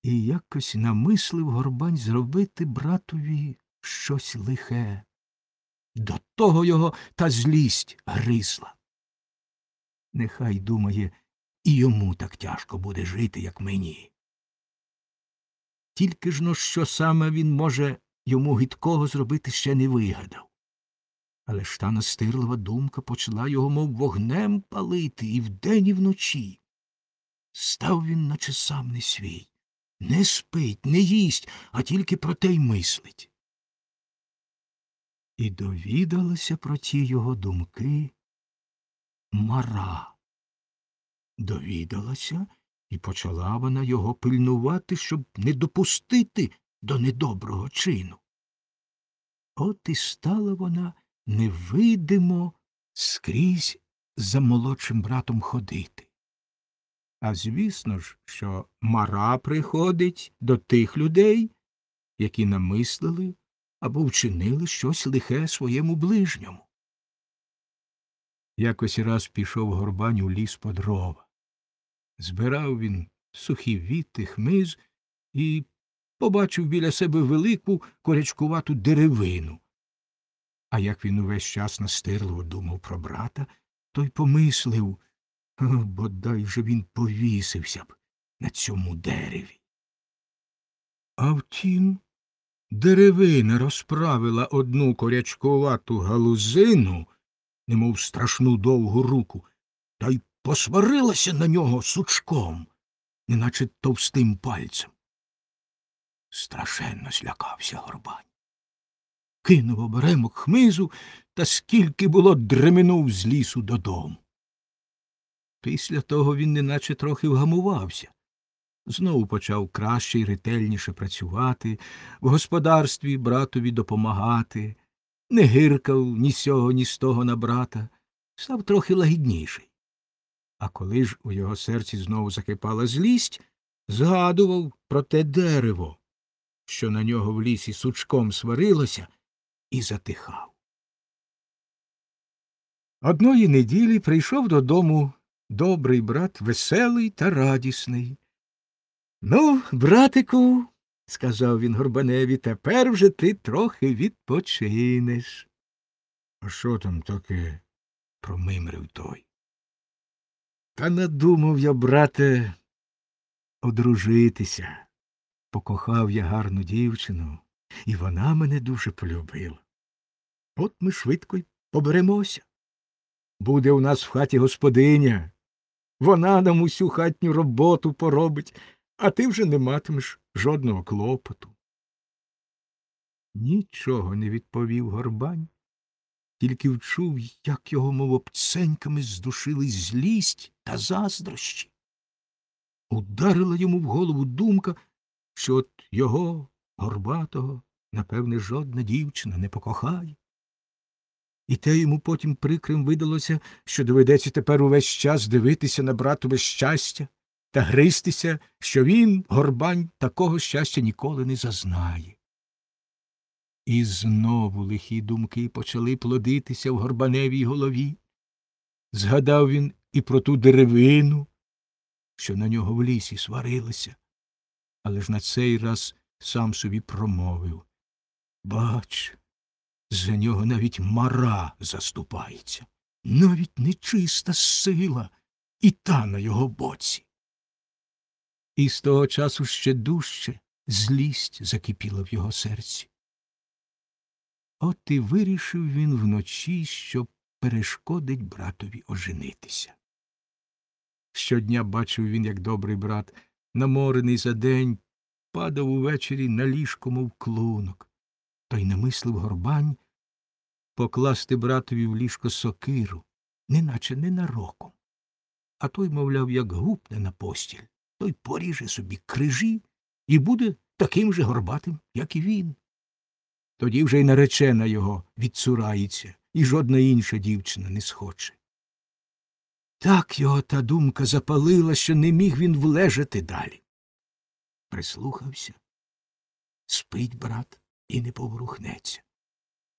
І якось намислив Горбань зробити братові щось лихе. До того його та злість гризла. Нехай, думає, і йому так тяжко буде жити, як мені. Тільки ж, що саме він може йому гидкого зробити, ще не вигадав. Але ж та настирлива думка почала його, мов вогнем палити, і вдень, і вночі. Став він, наче сам не свій. Не спить, не їсть, а тільки про те й мислить. І довідалася про ті його думки Мара. Довідалася, і почала вона його пильнувати, щоб не допустити до недоброго чину. От і стала вона невидимо скрізь за молодшим братом ходити. А звісно ж, що Мара приходить до тих людей, які намислили або вчинили щось лихе своєму ближньому. Якось раз пішов Горбань у ліс по дрова. Збирав він сухі віти, хмиз і побачив біля себе велику корячкувату деревину. А як він увесь час настирливо думав про брата, то й помислив, бодай же він повісився б на цьому дереві. А втім, деревина розправила одну корячкувату галузину, немов страшну довгу руку, та й посварилася на нього сучком, неначе товстим пальцем. Страшенно злякався Горбань. Кинув оберемок хмизу та скільки було дременув з лісу додому. Після того він неначе трохи вгамувався. Знову почав краще й ретельніше працювати, в господарстві братові допомагати, не гиркав ні з сього, ні з того на брата, став трохи лагідніший. А коли ж у його серці знову закипала злість, згадував про те дерево, що на нього в лісі сучком сварилося, і затихав. Одної неділі прийшов додому добрий брат, веселий та радісний. — Ну, братику, — сказав він Горбаневі, — тепер вже ти трохи відпочинеш. — А що там таке? — промимрив той. — Та надумав я, брате, одружитися. Покохав я гарну дівчину, і вона мене дуже полюбила. От ми швидко й поберемося. Буде у нас в хаті господиня. Вона нам усю хатню роботу поробить, а ти вже не матимеш жодного клопоту. Нічого не відповів Горбань, тільки вчув, як його, мов обценьками, здушили злість та заздрощі. Ударила йому в голову думка, що от його, Горбатого, напевне, жодна дівчина не покохає. І те йому потім прикрим видалося, що доведеться тепер увесь час дивитися на братове щастя та гристися, що він, Горбань, такого щастя ніколи не зазнає. І знову лихі думки почали плодитися в Горбаневій голові. Згадав він і про ту деревину, що на нього в лісі сварилася, але ж на цей раз сам собі промовив: бач, за нього навіть Мара заступається, навіть нечиста сила, і та на його боці. І з того часу ще дужче злість закипіла в його серці. От і вирішив він вночі, що перешкодить братові оженитися. Щодня бачив він, як добрий брат, наморений за день, падав увечері на ліжко, мов клунок. То й намислив Горбань покласти братові в ліжко сокиру, неначе ненароком. А той, мовляв, як гупне на постіль, той поріже собі крижі і буде таким же горбатим, як і він. Тоді вже й наречена його відцурається, і жодна інша дівчина не схоче. Так його та думка запалила, що не міг він влежати далі. Прислухався. Спить брат і не поворухнеться.